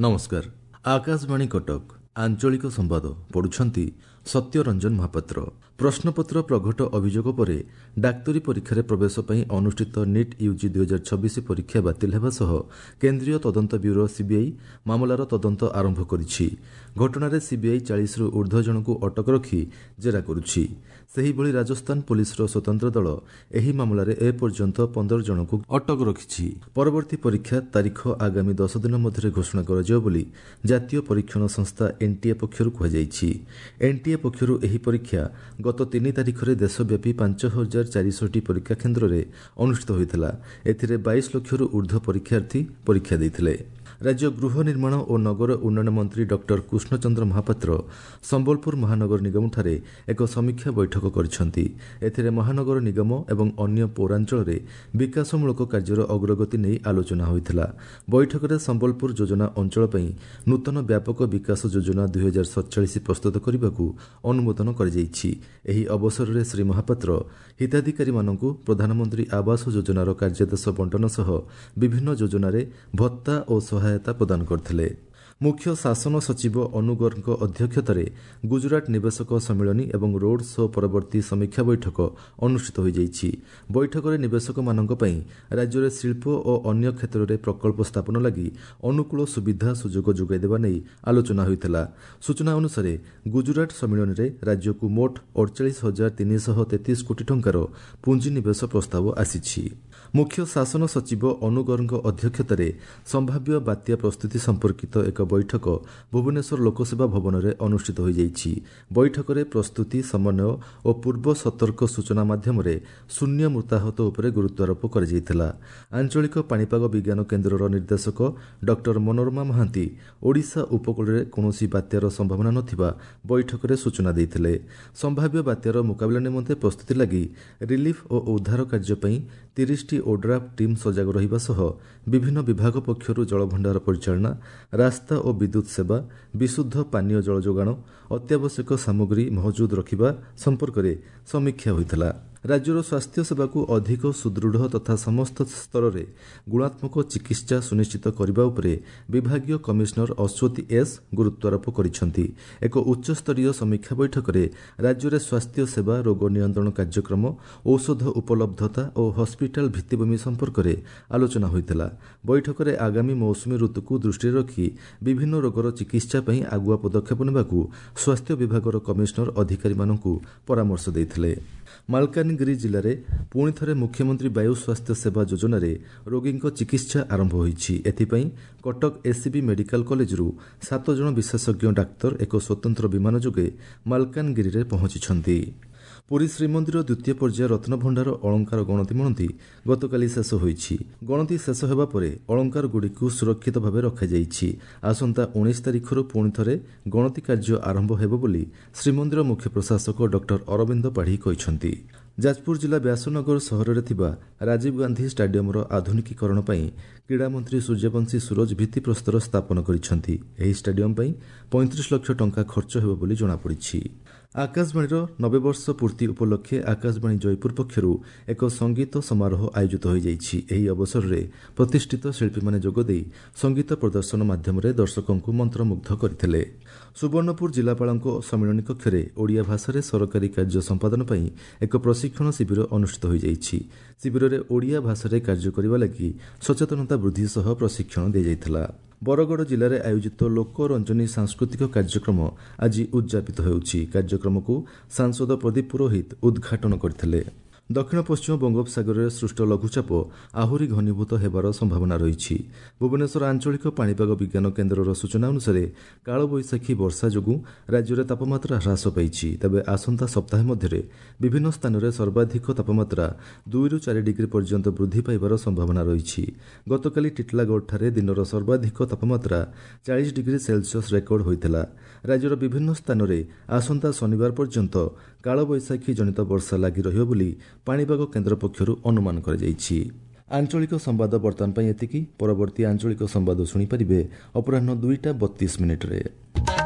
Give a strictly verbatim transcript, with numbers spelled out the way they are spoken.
नमस्कार। आकाशवाणी कटक आंचलिक संवाद पढ़ुछंती सत्यरंजन महापात्र। प्रश्नपत्र प्रघट अभियोग पर डाक्तरी परीक्षा प्रवेश पर अनुष्ठित नीट यूजी दुई हजार छब्बीस परीक्षा बातिल होगा सह केन्द्रीय तदंत ब्यूरो सीबीआई मामलार तदंत आरंभ करिछि। घटनार सीबीआई चालीस रु ऊर्ध्व जन को अटक रखी जेरा करुछि। सेहिभଳି राजस्थान पुलिसर स्वतंत्र दल एही मामलार एपर्यंत पंदर जन को अटक रखिछि। परवर्ती परीक्षा तारीख आगामी दस दिन मध्य घोषणा कर बोली जातीय परीक्षण संस्था एनटीए पक्षर कहुଯାଇଛି। एनटीए पक्षर एही परीक्षा गत तीन तारीख में देशव्यापी पांच हजार चारिश परीक्षा केन्द्र में अनुष्ठित होता। एथिरे बाईस लक्ष ऊर्ध्व परीक्षार्थी परीक्षा देइथिले। राज्य गृह निर्माण और नगर उन्नयन मंत्री डॉक्टर कृष्णचंद्र महापात्र संबलपुर महानगर निगम ठारे एक समीक्षा बैठक करिसेंती। एथिरे महानगर निगम एवं अन्य पौरांचल रे विकासमूलक कार्यर अग्रगति नहीं आलोचना होइथिला। बैठक में संबलपुर योजना अंचल पई नूतन व्यापक विकास योजना दुई हजार सतचाश प्रस्तुत करने को अनुमोदन कर। अवसर में श्री महापात्र हिताधिकारी मानकु प्रधानमंत्री आवास योजनार कार्यादेश बंटन सह विभिन्न योजन भत्ता और सहायता प्रदान करथिले। मुख्य शासन सचिव अनुगरଙ୍କ अध्यक्षतार गुजरात निवेशक सम्मिलनी एवं रोड शो परवर्ती समीक्षा बैठक अनुष्ठित हो जाइछि। बैठक में निवेशक मानक पई राज्य में शिल्प और अन्य क्षेत्र में प्रकल्प स्थापन लगी अनुकूल सुविधा सुजोग जोगाई देवा नहीं आलोचना होइथिला। सूचना अनुसार गुजरात सम्मिलनी रे राज्य को मोट अड़चाश हजार तीन शह तेतीस कोटी टंकार पुंजीनिवेश प्रस्ताव आसीछि। मुख्य शासन सचिव अनुगरଙ୍କ अध्यक्षतार संभाव्य बात्या प्रस्तुति संपर्कित एक बैठक भुवनेश्वर लोकसेवा भवन में अनुष्ठित हो जाइछि। बैठक में प्रस्तुति समन्वय और पूर्व सतर्क सूचना माध्यम शून्य मृताहत उपर गुरुत्वारोप कर जाइथिला। आंचलिक पाणीपाग विज्ञान केन्द्रर निर्देशक डॉक्टर मनोरमा महांती ओडिशा उपकूल में कौनसी बात्यार संभावना नथिबा बैठक में सूचना देइथिले। संभाव्य बात्यार मुकाबला निमंते प्रस्तुति लगी रिलीफ और उद्धार कार्य पई तीस टी ओड्राफ टीम सजग रहिबा सह विभिन्न विभाग पक्षरु जलभंडार परिचालना, रास्ता और विद्युत सेवा, विशुद्ध पानीय जल जोगाण, अत्यावश्यक सामग्री मौजूद रखिबा संपर्क में समीक्षा होइथिला। राज्यर स्वास्थ्य सेवा को अधिक सुदृढ़ तथा समस्त स्तर में गुणात्मक चिकित्सा सुनिश्चित करने उपरे विभागीय कमिशनर अश्वती एस गुरुत्वारोप करिसेंती। एक उच्चस्तरीय समीक्षा बैठक में राज्य में स्वास्थ्य सेवा, रोग नियंत्रण कार्यक्रम, औषध उपलब्धता और हॉस्पिटल भित्तिभूमि संपर्क में आलोचना होइथिला। बैठक में आगामी मौसुमी ऋतु को दृष्टि रखी विभिन्न रोगर चिकित्सा पई आगुआ पदक्षेप नेबाकू स्वास्थ्य विभागर कमिशनर अधिकारी मानकू परामर्श देइथिले। मालकानगिरी जिले में पुणी थे मुख्यमंत्री वायु स्वास्थ्य सेवा योजन रोगी चिकित्सा आरंभ होइछि। एथिपई कटक एससीबी मेडिकल कॉलेज रु सात जन विशेषज्ञ डाक्तर एक स्वतंत्र विमान जोगे मालकानगिरी रे पहुंचिछंती। पुरी श्रीमंदिर द्वितीय पर्याय रत्नभंडार अलंकार गणति मणति गतकाली शेष होइछि। गणति शेष हेबा परे अलंकार गुड़िकु सुरक्षित भाव रखाଯାଇଛି। आसंता उन्नीस तारिख रु पुणी थे गणति कार्य आरंभ हेबो बोली श्रीमंदिर मुख्य प्रशासक डॉक्टर अरविंद पाढ़ी कहिसंती। जाजपुर जिला व्यासनगर सहर में थिबा राजीव गांधी स्टाडियम आधुनिकीकरण पर क्रीड़ा मंत्री सूर्यवंशी सूरज भित्तिप्रस्तर स्थापन करिसेंती। एही स्टाडियम पर पैंतीस लाख टंका खर्च हेबो बोली जଣାपड़िछि। आकाशवाणी नबे वर्ष पूर्ति उपलक्षे आकाशवाणी जयपुर पक्षरु एक संगीत समारोह आयोजित हो जाइछि। एही अवसर में प्रतिष्ठित शिल्पी माने जोगदेई संगीत प्रदर्शन माध्यम दर्शकों को मंत्रमुग्ध करथिले। सुवर्णपुर जिलापालଙ୍କ सम्मिलनी कक्षरे ओडिया भाषा रे सरकारी कार्य संपादन पई एक प्रशिक्षण शिविर अनुष्ठित हो जाइछि। शिविर में ओडिया भाषा रे कार्य करबा लागि सचेतनता वृद्धि सह प्रशिक्षण दि जाइथिला। बरगड़ जिले में आयोजित लोकरंजनी सांस्कृतिक कार्यक्रम आज उद्यापित होउछि। कार्यक्रम को सांसद प्रदीप पुरोहित उद्घाटन करथिले। दक्षिण पश्चिम बंगोपसागर में सृष्ट लघुचाप आहुरी घनीभूत हेबार संभावना रही। भुवनेश्वर आंचलिक पाणीपाग विज्ञान केन्द्रर सूचना अनुसार कालबैशाखी वर्षा जोगु राज्य में तापमात्रा ह्रास पाई। तेबे आसंता सप्ताह मध्य विभिन्न स्थान में सर्वाधिक तापमात्रा दुई रु चार डिग्री पर्यंत वृद्धि पाइबार संभावना रही। गतकाली टिटलागढ़ ठारे दिनर सर्वाधिक तापमात्रा चालीस डिग्री सेल्सियस रेकर्ड होइथिला। राज्यर विभिन्न स्थान में आसंता शनिवार पर्यंत कालबैशाखी जनित वर्षा लागि रहियो बोली पाणीपाग केन्द्र पक्षरु अनुमान कर जाइछि। आंचलिक संवाद बर्तमान एतिकी। परवर्ती आंचलिक संवाद शुणी पारिबे अपराह्न दुईटा बत्तीस मिनिट रे।